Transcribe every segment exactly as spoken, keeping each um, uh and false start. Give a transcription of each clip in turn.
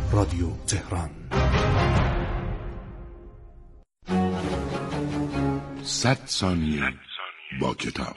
رادیو تهران. صد ثانیه با کتاب.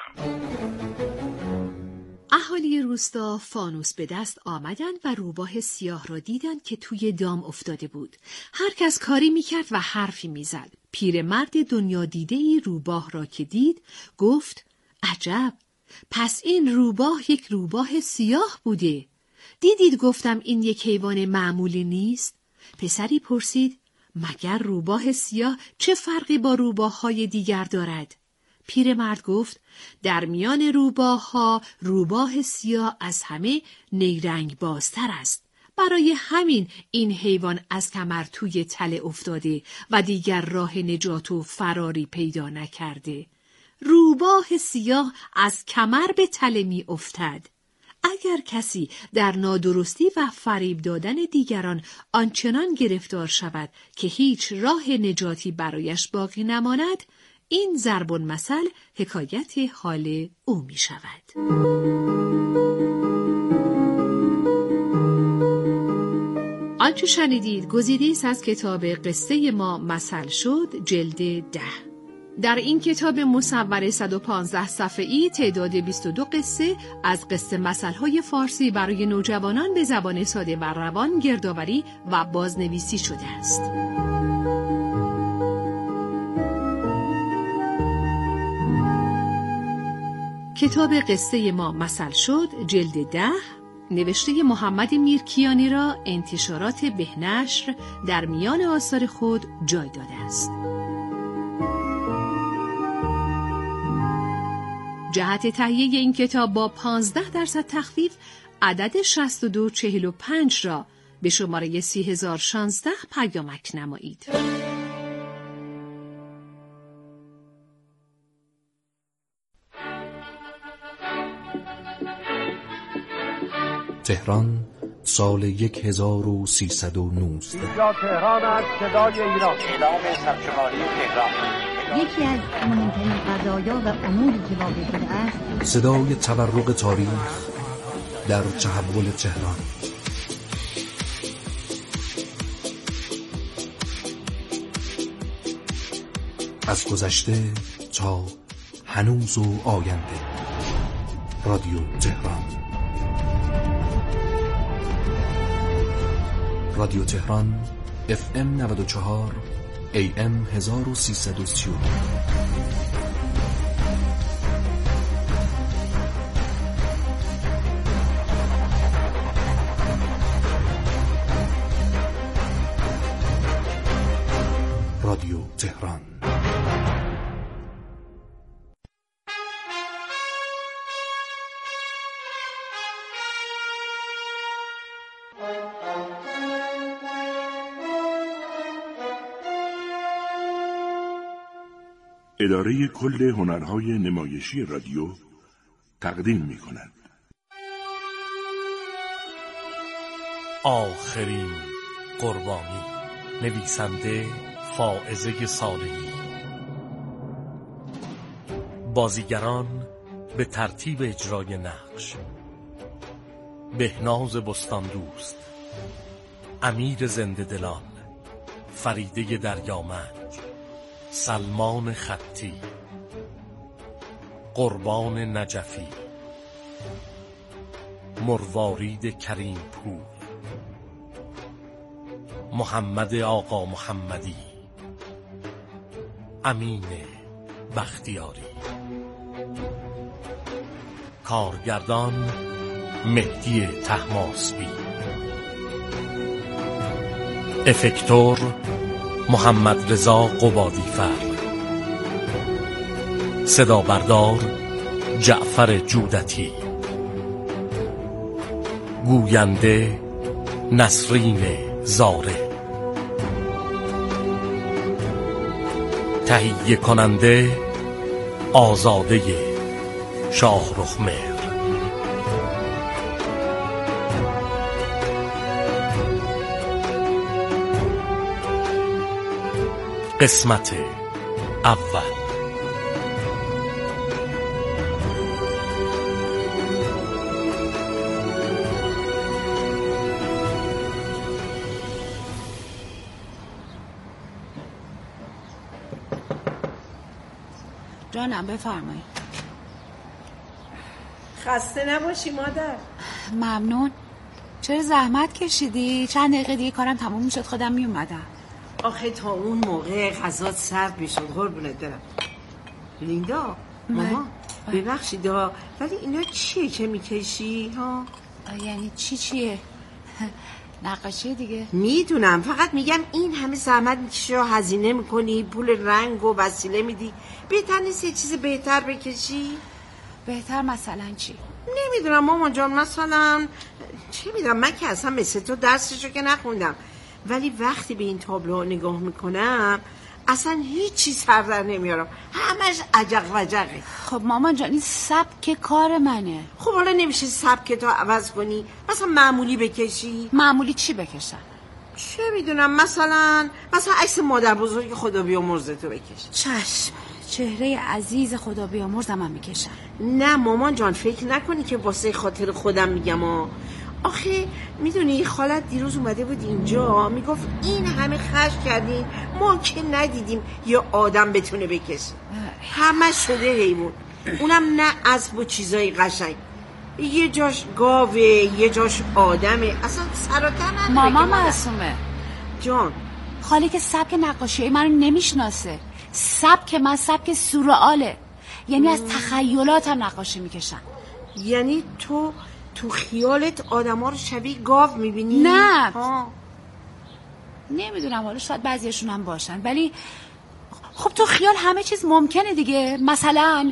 اهالی روستا فانوس به دست آمدند و روباه سیاه را دیدند که توی دام افتاده بود. هر کس کاری میکرد و حرفی میزد. پیرمرد دنیا دیده‌ای روباه را که دید گفت: عجب، پس این روباه یک روباه سیاه بوده. دیدید گفتم این یک حیوان معمولی نیست؟ پسری پرسید: مگر روباه سیاه چه فرقی با روباه‌های دیگر دارد؟ پیرمرد گفت: در میان روباه‌ها روباه سیاه از همه نیرنگ بازتر است. برای همین این حیوان از کمر توی تله افتاده و دیگر راه نجات و فراری پیدا نکرده. روباه سیاه از کمر به تله می افتد. اگر کسی در نادرستی و فریب دادن دیگران آنچنان گرفتار شود که هیچ راه نجاتی برایش باقی نماند، این ضرب المثل حکایت حال او می شود. آنچه شنیدید گزیده است از کتاب قصه ما مثل شد، جلد ده. در این کتاب مصور صد و پانزده صفحه‌ای تعداد بیست و دو قصه از قصه مثل‌های فارسی برای نوجوانان به زبان ساده و روان گردآوری و بازنویسی شده است. کتاب قصه ما مثل شد، جلد ده، نوشته محمد میرکیانی را انتشارات بهنشر در میان آثار خود جای داده است. جهت تهیه این کتاب با پانزده درصد تخفیف عدد شصت و دو چهل و پنج را به شماره سی هزار و شانزده پیامک نمایید. تهران سال یک هزار و سیصد و نوزده. اینجا تهران است، صدای ایران. اعلام ثبت‌شماری تهران. یکی از مهمترین قضایا و اموری که واقع شده است، صدای تورق تاریخ در تحول تهران. از گذشته تا هنوز و آینده. رادیو تهران. رادیو تهران اف ام نود و چهار ای ام هزار و سیصد و سی و دو. رادیو تهران. اداره کل هنرهای نمایشی رادیو تقدیم می کند. آخرین قربانی، نویسنده فائزه صالحی. بازیگران به ترتیب اجرای نقش: بهناز بستان دوست، امیر زنده دلان، فریده دریامنج، سلمان خطی، قربان نجفی، مروارید کریم پور، محمد آقا محمدی، امین بختیاری. کارگردان مهدی طهماسبی. افکتور محمد رضا قبادیفر. صدا بردار جعفر جودتی. گوینده نسرین زاره. تهیه کننده آزاده شاهرخ مهر. قسمت اول. جانم بفرمایید. خسته نباشی مادر. ممنون. چرا زحمت کشیدی؟ چند دقیقه دیگه کارم تموم میشد خودم میومدم. آخه تا اون موقع غذات سرد میشد. قربونت برم. لیندا ماما ببخشید ولی اینا چیه که میکشی ها؟ یعنی چی چیه؟ نقاشی دیگه. میدونم، فقط میگم این همه زحمت میکشی و هزینه میکنی، پول رنگ و وسیله میدی، بهتر نیست یه چیز بهتر بکشی؟ بهتر مثلا چی؟ نمیدونم مامان جان، مثلا چه میدونم، من که اصلا مثل تو درسشو که نخوندم، ولی وقتی به این تابلو نگاه میکنم اصلا هیچ چیز سر در نمیارم، همش عجق وجقه. خب مامان جان این سبک کار منه. خب حالا نمیشه سبک تو عوض کنی؟ مثلا معمولی بکشی؟ معمولی چی بکشم؟ چه میدونم، مثلا مثلا عکس مادر بزرگ خدا بیامرزه تو بکش. چشم، چهره عزیز خدا بیامرزم هم میکشم. نه مامان جان، فکر نکنی که واسه خاطر خودم میگم ها. آخه میدونی خالت دیروز اومده بود اینجا میگفت این همه خرج کردین ما که ندیدیم یا آدم بتونه بکشه، همه شده حیوان، اونم نه اسب و چیزای قشنگ، یه جاش گاوه یه جاش آدمه، اصلا سراتر نداره. ماما معصومه جان، خاله که سبک نقاشی منو نمیشناسه. سبک من سبک سورئاله، یعنی از تخیلاتم نقاشی میکشم. یعنی تو تو خیالت آدم ها رو شبیه گاو میبینی؟ نه ها. نمیدونم، حالا شاید بعضیشون هم باشن، ولی خب تو خیال همه چیز ممکنه دیگه. مثلا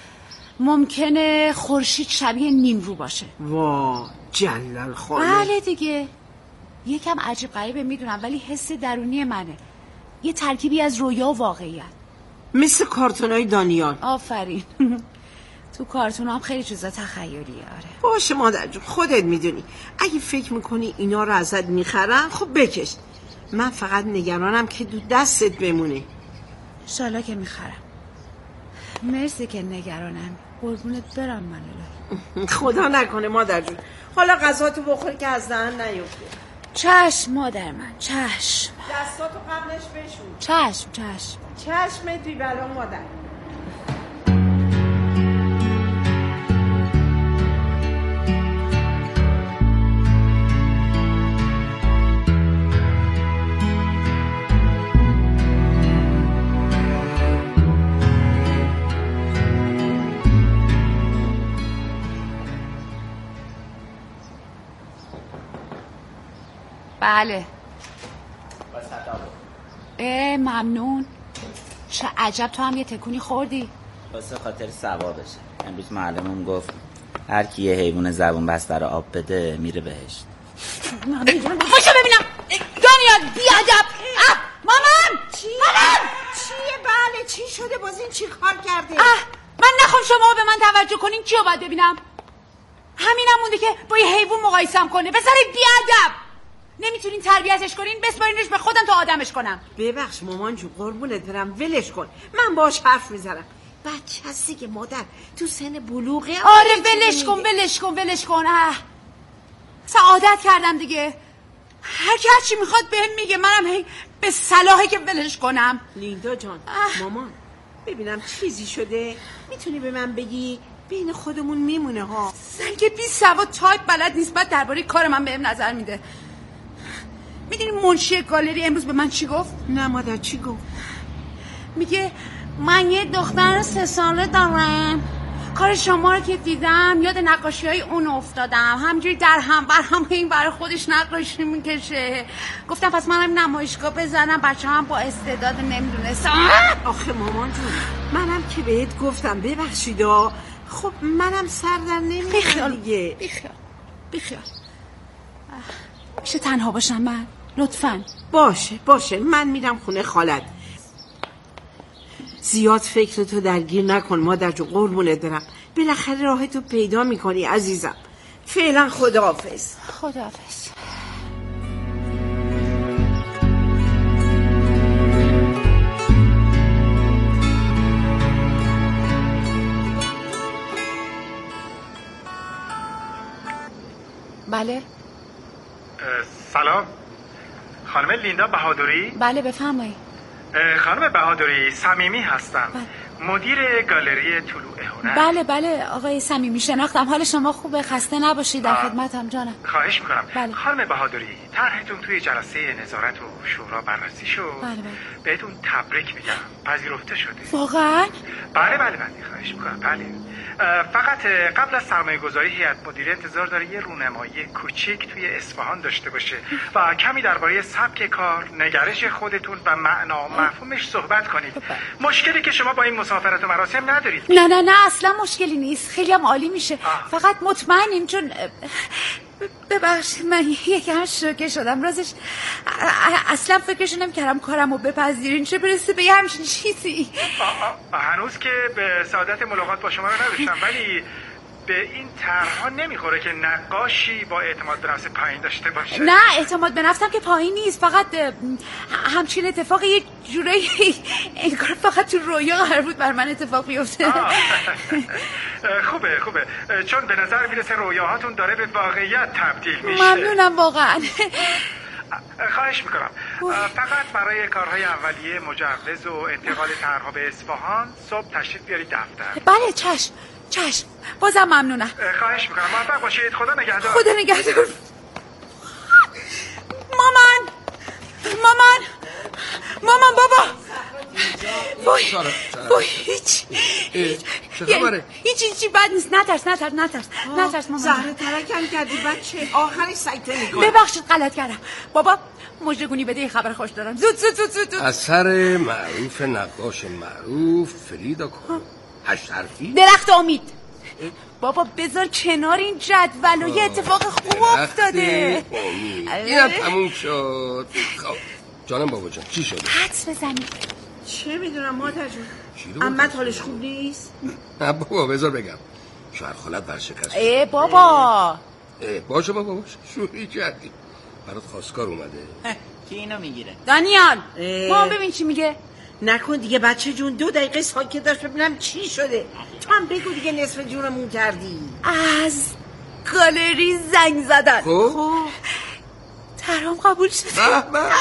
ممکنه خورشید شبیه نیمرو باشه. وا جلال خاله. بله دیگه، یکم عجیب غریبه میدونم، ولی حس درونی منه، یه ترکیبی از رویا و واقعیت، مثل کارتونای دانیال. آفرین. تو کارتون هم خیلی چیزا تخیلیه. آره باشه مادر جون، خودت میدونی اگه فکر میکنی اینا رو ازت میخرم خب بکش، من فقط نگرانم که دو دستت بمونه. انشالله که میخرم. مرسی که نگرانم. قربونت برم من الهی. خدا نکنه مادر جون، حالا غذاتو بخوری که از دهن نیفته. چشم مادر من، چشم. دستاتو قبلش بشون. چشم چشم. چشمت بی بلا مادر. بله. اه ممنون. چه عجب تو هم یه تکونی خوردی. واسه خاطر ثوابشه. امروز معلمم گفت هر کی یه حیوان زبون بسته رو آب بده میره بهشت. خوشو ببینم. دنیا بیادب. مامان چی؟ مامان چیه؟ بله چی شده؟ باز این چی کار کرده؟ اه من نخوام شما به من توجه کنین. کیو باید ببینم؟ همینم مونده که با یه حیوان مقایسم کنه. بذارید بیادب. نمیتونین تربیتش کنین، بسپارینش به خودم تا آدمش کنم. ببخش مامان جون، قربونت برم، ولش کن، من باش حرف میزنم. بچه هستی که مادر تو سن بلوغه. آره ولش کن ولش کن ولش کن. سعادت کردم دیگه، هر کی هرچی میخواد بهم میگه، منم هی به صلاحه که ولش کنم. لیندا جان اه. مامان ببینم چیزی شده میتونی به من بگی؟ بین خودمون میمونه ها. زنگ بی سواد تایپ بلد نیست، بعد درباره کار من بهم نظر میده. میدونی منشی گالری امروز به من چی گفت؟ نه مادر چی گفت؟ میگه من یه دختر سه ساله دارم، کار شما رو که دیدم یاد نقاشی های اون افتادم، همجوری در هم بر هم این برای خودش نقاشی میکشه. گفتم پس منم نمایشگاه بزنم، بچه هم با استعداد نمیدونستم. آخه مامان جون منم که بهت گفتم ببخشیدا، خب منم سر در نمیارم دیگه. بیخیال بیخیال. میشه تنها باشم من؟ لطفاً. باشه باشه، من میرم خونه خالت. زیاد فکرتو درگیر نکن مادر جو، قربونت برم، بالاخره راهتو پیدا میکنی عزیزم. فعلا خداحافظ. خداحافظ. بله. سلام خانم لیندا بهادری؟ بله بفرمایید. خانم بهادری صمیمی هستم. مدیر گالری طلوع هنر. بله بله آقای صمیمی شناختم. حال شما خوبه؟ خسته نباشید. در خدمتم جانم. خواهش میکنم. بله. خانم بهادری، طرحتون توی جلسه نظارت و شورا بررسی شد. بله بله. بهتون تبریک میگم، پذیرفته شده. واقعا؟ بله بله بله خواهش میکنم. بله فقط قبل از سرمایه گذاری هیئت مدیره انتظار داره یه رونمایی کوچیک توی اصفهان داشته باشه و کمی درباره سبک کار، نگرش خودتون و معنا و مفهومش صحبت کنید. مشکلی که شما با این مسافرت و مراسم ندارید؟ نه نه نه اصلا مشکلی نیست، خیلی هم عالی میشه. آه. فقط مطمئنین چون ببخشید من یکم شوکه شدم راستش، اصلا فکرشو نمی‌کردم کارمو بپذیرین چه برسه به همچین چیزی. هنوز که به سعادت ملاقات با شما رو نداشتم، ولی به این طرح‌ها نمیخوره که نقاشی با اعتماد به نفس پایین داشته باشه. نه اعتماد به نفسم که پایین نیست، فقط همچین اتفاق یه جورایی انگار فقط تو رویا قرار بود بر من اتفاق بیفته. خوبه خوبه، چون به نظر میرسه رویاهاتون داره به واقعیت تبدیل میشه. ممنونم واقعا. خواهش میکنم فقط برای کارهای اولیه مجوز و انتقال طرح‌ها به اصفهان صبح تشریف بیارید دفتر. بله چشم چشم، بازم ممنونم. خواهش میکنم، موفق باشید. خدا نگهدار. خدا نگهدار. مامان مامان مامان بابا وای وای هیچ چه هیچ هیچی بد نیست. نترس نترس نترس نترس مامان. زهره ترکم کردی بچه، آخرش سایته میکنه. ببخشید غلط کردم. بابا مژدگونی بده، یه خبر خوش دارم. زود زود زود زود, زود. اثر معروف نقاش معروف فریدا کالو، هشت حرفی درخت امید. بابا بذار کنار این جدول و یه اتفاق خوب افتاده. اینم تموم شد. خب جانم بابا جان چی شده؟ حدس بزنید. چه میدونم مادر جون، عمت حالش خوب نیست؟ نه بابا بذار بگم، شوهر خالت ورشکست. ای بابا ای باشه بابا باشه، شوخی کردی. برات خواستگار اومده. کی اینو میگیره؟ دانیال مامان ببین چی میگه. نکن دیگه بچه جون، دو دقیقه ساکت داشت ببینم چی شده. تو هم بگو دیگه، نصف جونمون کردی. از گالری زنگ زدن. خب طرحم قبول شد. به به به،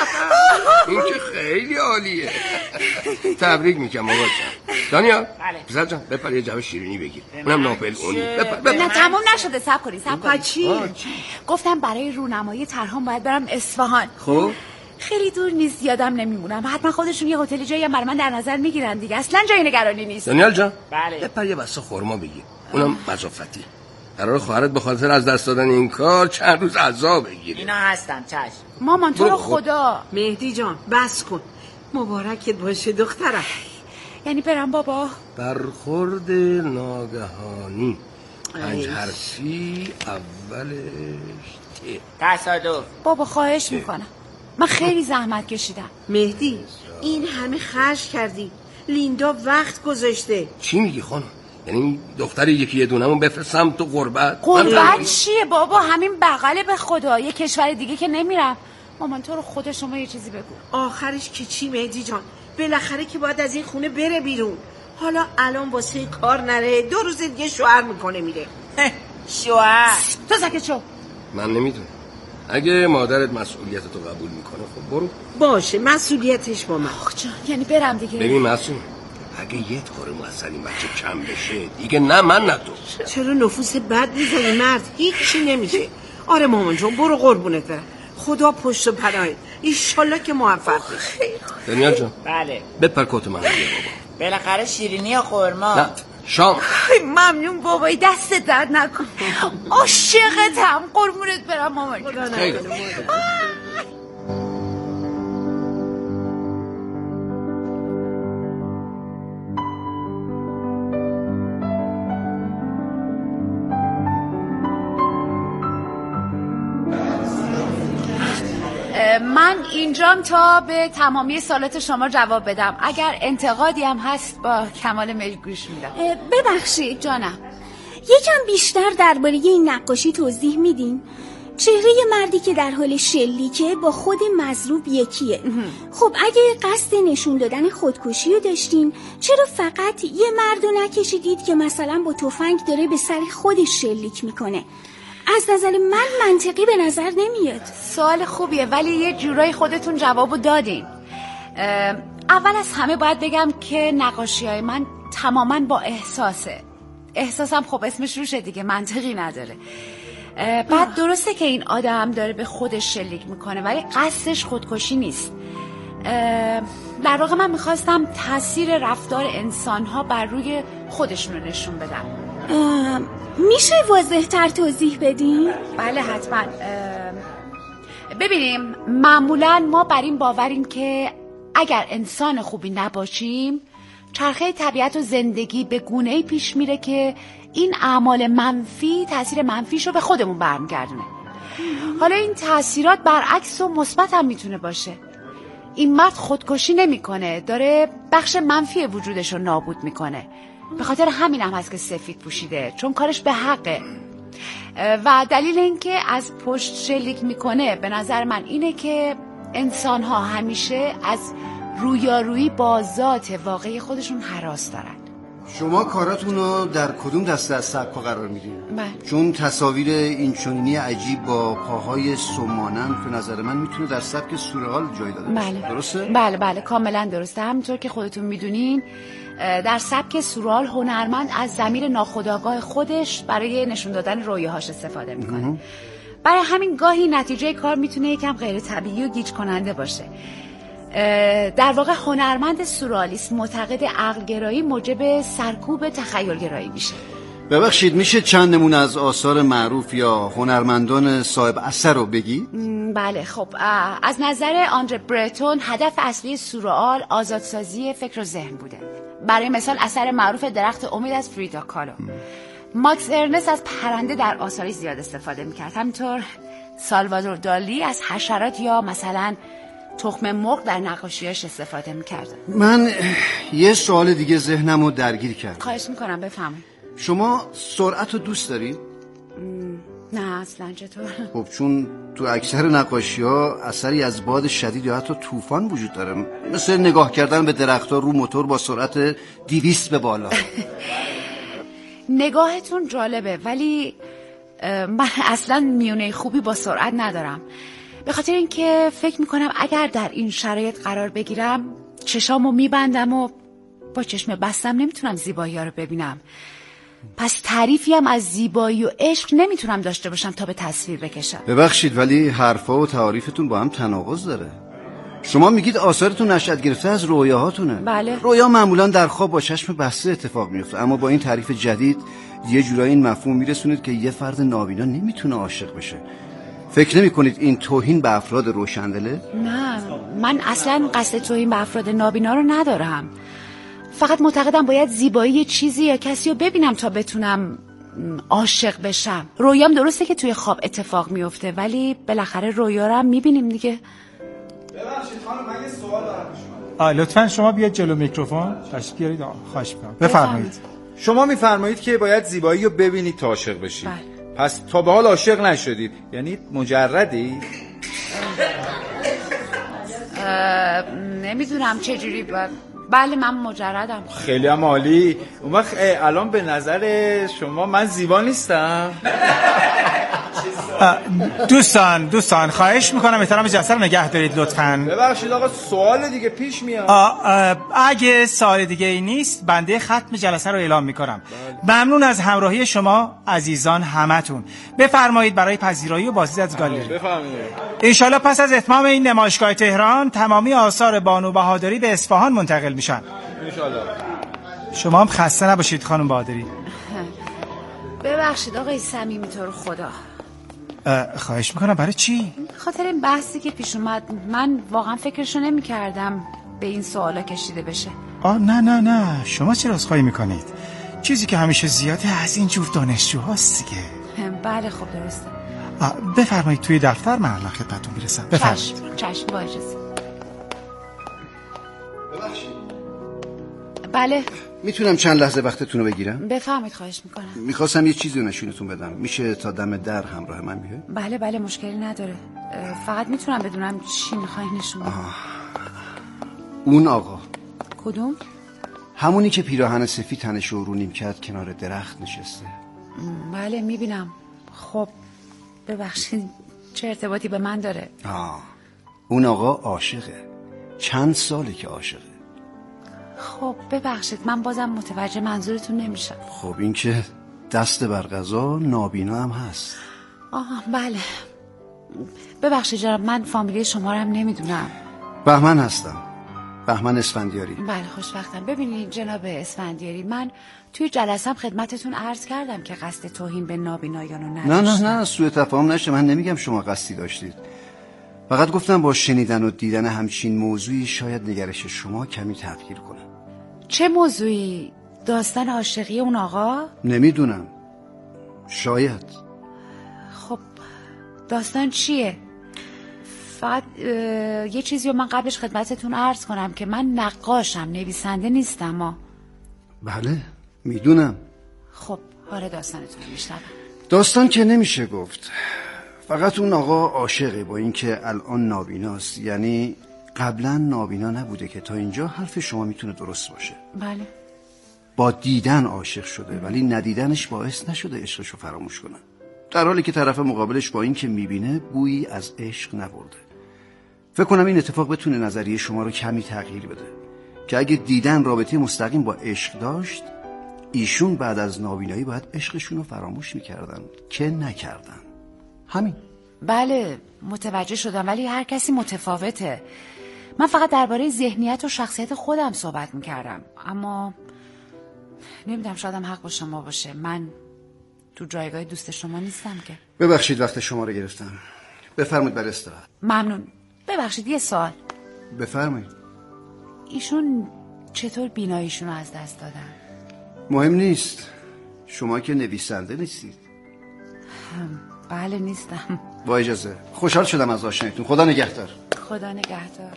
این که خیلی عالیه. تبریک میگم بابا جان. دانیال پسر جان بپر یه جعبه شیرینی بگیر، اونم ناپل اونی. بپر بپر. نه تموم نشده، صبر کنید صبر کنید. چی؟ گفتم برای رونمایی طرحم باید برم اصفهان. خب خیلی دور نیست، یادم نمیمونم. حتما خودشون یه هتل جایی هم برای من در نظر میگیرن دیگه، اصلا جای نگرانی نیست. دانیال جان بله بپر یه بسته خرما بگیر، اونم مضافتی. قرار خواهرت به خاطر از دست دادن این کار چند روز عذاب بگیره. اینا هستن چشم. مامان تو رو خدا. مهدی جان بس کن، مبارکت باشه دخترم. یعنی برم بابا؟ برخورد ناگهانی، پنج حرفی اولش ته. تصادف. بابا خواهش میکنم، من خیلی زحمت کشیدم. مهدی این همه خرج کردی، لیندا وقت گذاشته. چی میگی خانم؟ یعنی دختر یکی یه دونمون بفرستم تو غربت؟ غربت چیه بابا؟ همین بغله به خدا، یه کشور دیگه که نمیرم. مامان تو رو خدا شما یه چیزی بگو. آخرش که چی مهدی جان؟ بالاخره که باید از این خونه بره بیرون. حالا الان واسه کار نره، دو روز دیگه شوهر میکنه میره. شوهر؟ تو ساکت شو. من نمیدونم، اگه مادرت مسئولیت تو قبول میکنه خب برو. باشه مسئولیتش با من. آخ جان یعنی برم دیگه؟ ببین معصوم، اگه یه طور موثر این بچه کم بشه دیگه نه من نه تو. چرا نفوس بد میزنی مرد؟ هیچی نمیشه. آره مامان جون برو قربونت برم، خدا پشت و پناهت، ایشالله که موفق بشی. دانیال جان بله بپر کت من بگیر بابا. بالاخره شیرینی یا خرما؟ نه شام. ممنون بابایی، دست درد نکن. عاشقتم، قربونت برم مامان. خیلی من اینجام تا به تمامی سوالات شما جواب بدم. اگر انتقادی هم هست با کمال میل گوش میدم. ببخشید جانم، یکم بیشتر درباره این نقاشی توضیح میدین؟ چهره مردی که در حال شلیکه با خود مضروب یکیه. خب اگه قصد نشون دادن خودکشی رو داشتین، چرا فقط یه مرد رو نکشیدید که مثلا با تفنگ داره به سر خودش شلیک میکنه؟ از نظر من منطقی به نظر نمیاد. سوال خوبیه ولی یه جورایی خودتون جوابو دادین. اول از همه باید بگم که نقاشی‌های من تماماً با احساسه. احساسم خب اسمش روشه دیگه، منطقی نداره. بعد درسته که این آدم داره به خودش شلیک میکنه ولی قصدش خودکشی نیست. در واقع من میخواستم تاثیر رفتار انسان‌ها بر روی خودشون رو نشون بدم. میشه واضح تر توضیح بدین؟ بله حتما. ببینیم معمولا ما بر این باوریم که اگر انسان خوبی نباشیم چرخه طبیعت و زندگی به گونه‌ای پیش میره که این اعمال منفی تاثیر منفیشو به خودمون برمیگردونه. حالا این تاثیرات برعکس و مثبت هم میتونه باشه. این مرد خودکشی نمیکنه، داره بخش منفی وجودش رو نابود میکنه. به خاطر همین هم هست که سفید پوشیده، چون کارش به حقه. و دلیل این که از پشت شلیک میکنه به نظر من اینه که انسان ها همیشه از رویارویی با ذات واقعی خودشون هراس دارن. شما کاراتون رو در کدوم دسته از سبک‌ها قرار میدین؟ بله. چون تصاویر این چنینی عجیب با پاهای سمانند به نظر من میتونه در سبک سورئال جای داده باشه. بله. درسته؟ بله بله کاملا درسته. همونطور که خودتون میدونین در سبک سورئال هنرمند از ضمیر ناخودآگاه خودش برای نشون دادن رویاهاش استفاده میکنه. برای همین گاهی نتیجه کار میتونه یکم غیر طبیعی و گیج کننده باشه. در واقع هنرمند سورئالیست معتقد عقلگرایی موجب سرکوب تخیلگرایی میشه. ببخشید میشه چند نمونه از آثار معروف یا هنرمندان صاحب اثر رو بگی؟ بله خب از نظر آندره برتون هدف اصلی سورئال آزادسازی فکر و ذهن بوده. برای مثال اثر معروف درخت امید از فریدا کالو. ماکس ارنست از پرنده در آثارش زیاد استفاده میکرد. همینطور سالوادور دالی از حشرات یا مثلا تخم مرغ در نقاشیاش استفاده میکرد. من یه سوال دیگه ذهنمو درگیر کرد. خواهش میکنم بفهمید. شما سرعت رو دوست داری؟ نه اصلا. چطور؟ خب چون تو اکثر نقاشی ها اثری از باد شدید یا حتی طوفان وجود داره، مثل نگاه کردن به درخت‌ها رو موتور با سرعت دویست به بالا. نگاهتون جالبه ولی من اصلا میونه خوبی با سرعت ندارم. به خاطر اینکه فکر میکنم اگر در این شرایط قرار بگیرم چشامو میبندم و با چشم بستم نمیتونم زیبایی ها رو ببینم. پس تعریفی هم از زیبایی و عشق نمیتونم داشته باشم تا به تصویر بکشم. ببخشید ولی حرفا و تعاریفتون با هم تناقض داره. شما میگید آثارتون نشأت گرفته از رویاهاتونه. بله. رویا معمولا در خواب با چشم بسته اتفاق میفته، اما با این تعریف جدید یه جورایی این مفهوم میرسونید که یه فرد نابینا نمیتونه عاشق بشه. فکر نمی کنید این توهین به افراد روشندله؟ نه من اصلا قصد توهین به افراد نابینا رو ندارم. فقط معتقدم باید زیبایی چیزی یا کسی رو ببینم تا بتونم عاشق بشم. رویام درسته که توی خواب اتفاق میفته ولی بالاخره رویا رو هم میبینیم دیگه. ببخشید خانم من یه سوال دارم شما. لطفاً شما بیاید جلو میکروفون تشریف بیارید. خواهش می‌کنم. بفرمایید. شما میفرمایید که باید زیبایی رو ببینید تا عاشق بشید. بله. پس تا به حال عاشق نشدید، یعنی مجردی؟ نمیدونم چجوری با... بله من مجردم. خیلی هم عالی. اون وقت الان به نظر شما من زیبا نیستم؟ دوستان دوستان خواهش میکنم احترام جلسه رو نگه دارید لطفاً. ببخشید آقا سوال دیگه پیش میاد. اگه سوال دیگه ای نیست بنده ختم جلسه رو اعلام میکنم. بله. ممنون از همراهی شما عزیزان همتون. بفرمایید برای پذیرایی و بازدید از گالری. بفرمایید. انشالله پس از اتمام این نمایشگاه تهران تمامی آثار بانو بهادری به اصفهان منتقل میشن. انشالله. شما هم خسته نباشید خانم بهادری. ببخشید آقای صمیمی تو رو خدا. خواهش میکنم. برای چی؟ خاطر این بحثی که پیش اومد من واقعا فکرشو نمی کردم به این سوالا کشیده بشه. آه نه نه نه شما چرا عذرخواهی میکنید؟ چیزی که همیشه زیاده از این جور دانشجو هاست دیگه. بله خب درسته. بفرمایید توی دفتر من الان خدمتتون میرسم. بفرمایید. چشم چشم با اجازه. ببخشید. بله میتونم چند لحظه وقتتون رو بگیرم؟ بفهمید خواهش میکنم. میخواستم یه چیزی رو نشونتون بدم. میشه تا دم در همراه من بیه؟ بله بله مشکلی نداره. فقط میتونم بدونم چی میخوای نشون بدم؟ اون آقا. کدوم؟ همونی که پیراهن سفید تنش رو رو نیم کرد کنار درخت نشسته. بله میبینم. خب ببخشید چه ارتباطی به من داره؟ آه. اون آقا عاشقه. چند ساله که عاشقه. خب ببخشید من بازم متوجه منظورتون نمیشم. خب این که دست بر قضا نابینا هم هست. آه بله ببخشید جناب، من فامیلی شما رو هم نمیدونم. بهمن هستم، بهمن اسفندیاری. بله خوشبختم. ببینید جناب اسفندیاری، من توی جلسم خدمتتون عرض کردم که قصد توهین به نابینایان رو نداشتم. نه نه نه سوء تفاهم نشه، من نمیگم شما قصدی داشتید، فقط گفتم با شنیدن و دیدن همچین موضوعی شاید نگرش شما کمی تغییر کنه. چه موضوعی؟ داستان عاشقی اون آقا؟ نمیدونم، شاید. خب داستان چیه؟ فقط یه چیزی رو من قبلش خدمتتون عرض کنم که من نقاشم، نویسنده نیستم. ما بله میدونم. خب حالا داستانتون رو میشنوم. داستان که نمیشه گفت، فقط اون آقا عاشقه، با اینکه الان نابیناست، یعنی قبلا نابینا نبوده که تا اینجا حرف شما میتونه درست باشه. بله. با دیدن عاشق شده ولی ندیدنش باعث نشده عشقشو فراموش کنه، در حالی که طرف مقابلش با این که میبینه بویی از عشق نبرده. فکر کنم این اتفاق بتونه نظریه شما رو کمی تغییر بده که اگه دیدن رابطه مستقیم با عشق داشت، ایشون بعد از نابینایی باید عشقشون رو فراموش میکردن که نکردن. همین. بله متوجه شدم، ولی هر کسی متفاوته. من فقط درباره ذهنیت و شخصیت خودم صحبت میکردم، اما نمیدونم شایدم حق با شما باشه. من تو جایگاه دوست شما نیستم که. ببخشید وقت شما رو گرفتم، بفرمایید برای استراحت. ممنون. ببخشید یه سوال. بفرمایید. ایشون چطور بیناییشون رو از دست دادن؟ مهم نیست، شما که نویسنده نیستید. بله نیستم. با اجازه، خوشحال شدم از آشناییتون. خدا نگهدار. خدا نگهدار.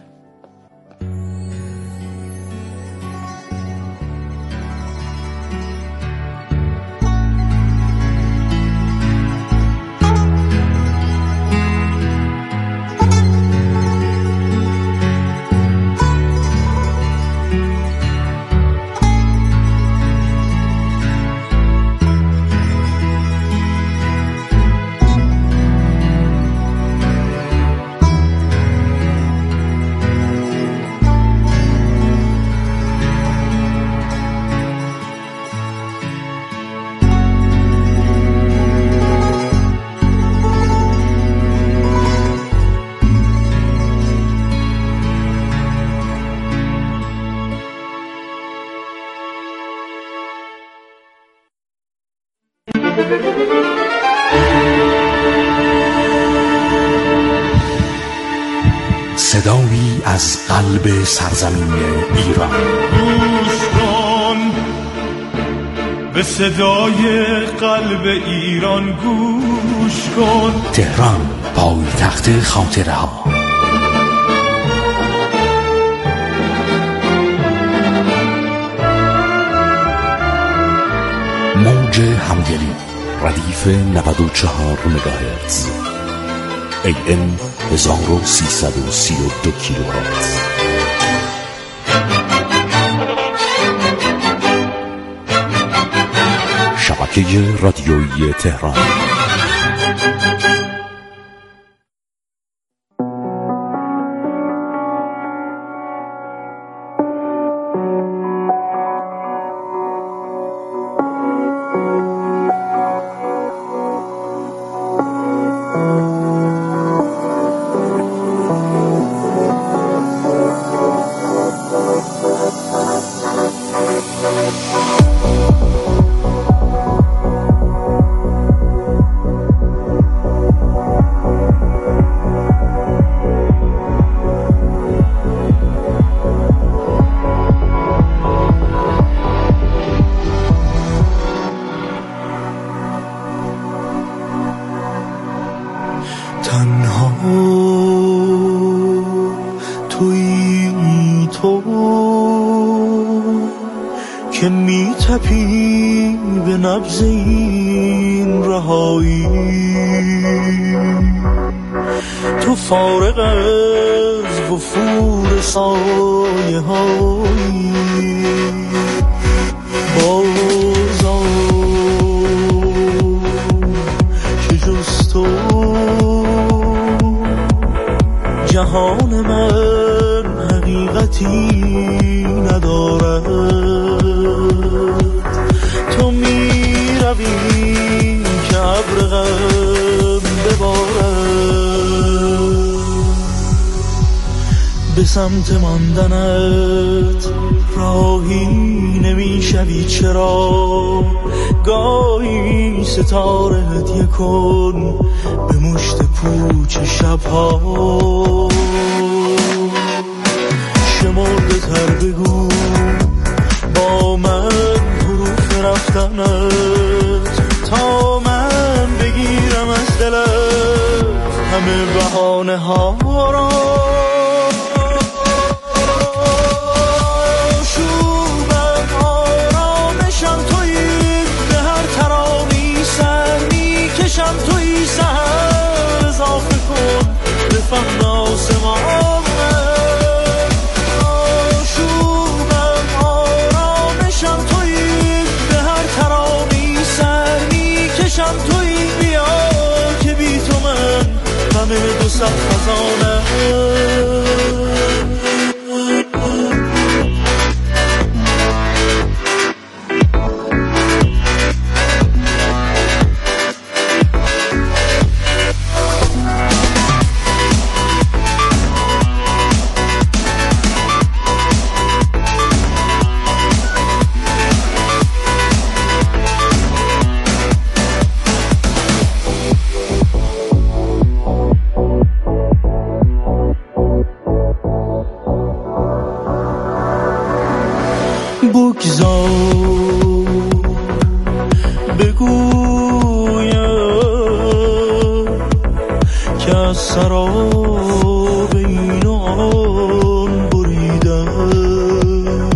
صدایی از قلب سرزمین ایران. گوش کن به صدای قلب ایران، گوش کن. تهران، پایتخت خاطره ها. موج همدلی، ردیف نود و چهار مگاهرتز، ای ام هزار و سیصد و سی و دو کیلوهرتز. شبکه رادیویی تهران. که می تپی به نبض این رهایی، تو فارغ از وفور سایه هایی بازا که جز تو جهان من حقیقتی ندارد. به سمت ماندنت راهی نمیشوی چرا؟ گاهی ستاره هدیه کن به مشت پوچ شبها. شمرده تر بگو با من حروف رفتنت تا من بگیرم از دلت همه بهانه ها را. شوبم آرامشم تویی، به هر ترانی سر میکشم تویی. سهر اضافه کن به فهم آسمان. دو صد خزانه بگذار بگویم که از سراب این و آن بریدم.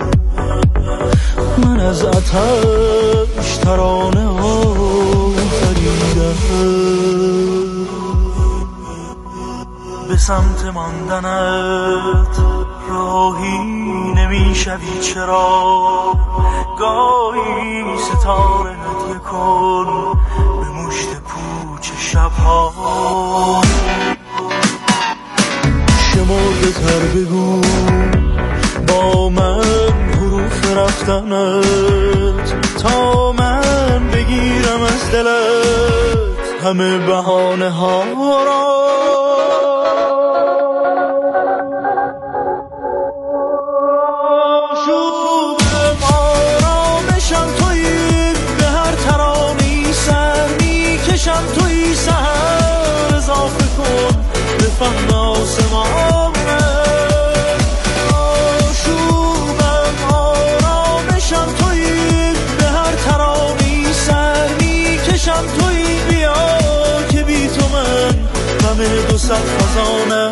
من از آتش ترانه ها خریدم. به سمت ماندنت راهی نمیشوی چرا؟ گاهی ستاره هدیه کن به مشت پوچ شبها. شمرده تر بگو با من حروف رفتنت تا من بگیرم از دلت همه بهانه ها را. توی سهر اضافه کن به فهم آسمان. آشوبم آرامشم توی، به هر ترانی سر میکشم توی. بیا که بی تو من همه دو صد خزانه.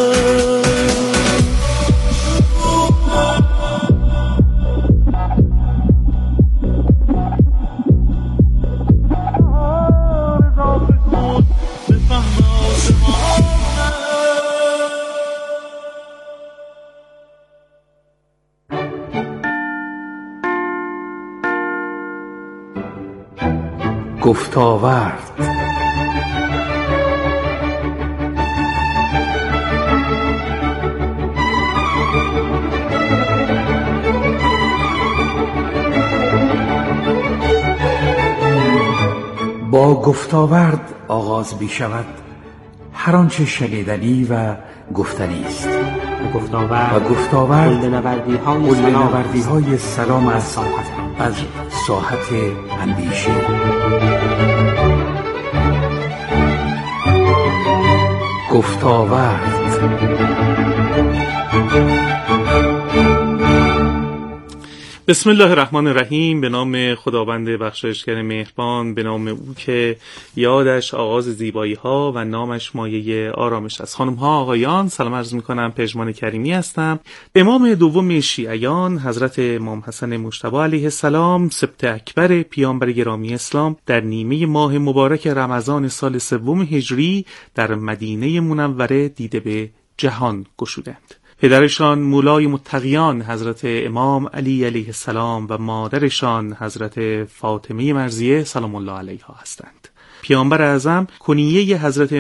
گفتاورد. با گفتاورد آغاز می شود هر آنچه شنیدنی و گفتنی است. و گفتاورد و گفتاورد قلدنوردی های قلدنوردی سلام, های سلام است از ساحت اندیشه. گفتاورد. بسم الله الرحمن الرحیم. به نام خداوند بخشایشگر مهربان، به نام او که یادش آغاز زیبایی ها و نامش مایه آرامش است. خانم ها آقایان، سلام عرض می کنم. پژمان کریمی هستم. امام دوم شیعیان حضرت امام حسن مجتبی علیه السلام، سبط اکبر پیامبر گرامی اسلام، در نیمه ماه مبارک رمضان سال سوم هجری در مدینه منوره دیده به جهان گشودند. پدرشان مولای متقیان حضرت امام علی علیه السلام و مادرشان حضرت فاطمه مرضیه سلام الله علیها هستند. پیامبر اعظم کنیه حضرت